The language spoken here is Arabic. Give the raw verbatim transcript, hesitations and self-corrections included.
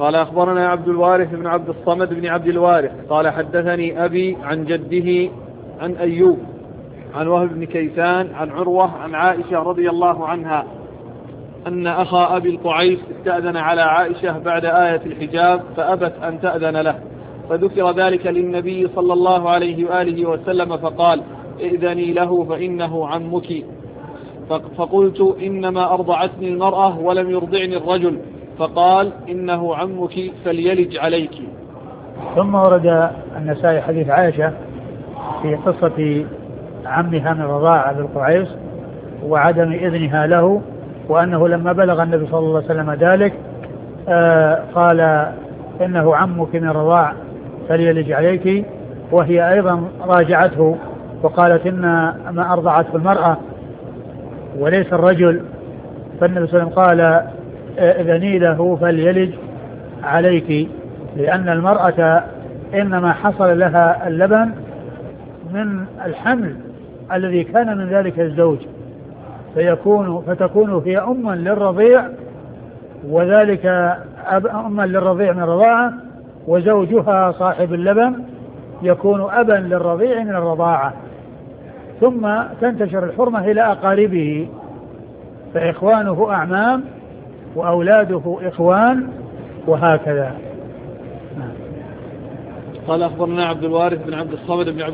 قال أخبرنا عبد الوارث بن عبد الصمد بن عبد الوارث قال حدثني أبي عن جده عن أيوب عن وهب بن كيسان عن عروة عن عائشة رضي الله عنها أن أخا أبي القعيس استأذن على عائشة بعد آية الحجاب فأبت أن تأذن له، فذكر ذلك للنبي صلى الله عليه وآله وسلم فقال ائذني له فإنه عمك. فقلت إنما أرضعتني المرأة ولم يرضعني الرجل، فقال إنه عمك فليلج عليك. ثم ورد النسائي حديث عائشة في قصة عمها من رضاعة أبي القعيس وعدم إذنها له، وأنه لما بلغ النبي صلى الله عليه وسلم ذلك آه قال إنه عمك من رضاع فليلج عليك، وهي أيضا راجعته وقالت إن ما أرضعته المرأة وليس الرجل، فالنبي صلى الله عليه وسلم قال إذني له فليلج عليك، لأن المرأة إنما حصل لها اللبن من الحمل الذي كان من ذلك الزوج، فيكون فتكون هي أما للرضيع، وذلك أما للرضيع من الرضاعة، وزوجها صاحب اللبن يكون أبا للرضيع من الرضاعة، ثم تنتشر الحرمة إلى أقاربه، فإخوانه أعمام وأولاده إخوان وهكذا. قال أخبرنا عبد الوارث بن عبد الصمد بن عبد